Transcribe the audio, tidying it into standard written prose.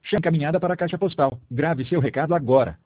Chame encaminhada para a caixa postal. Grave seu recado agora.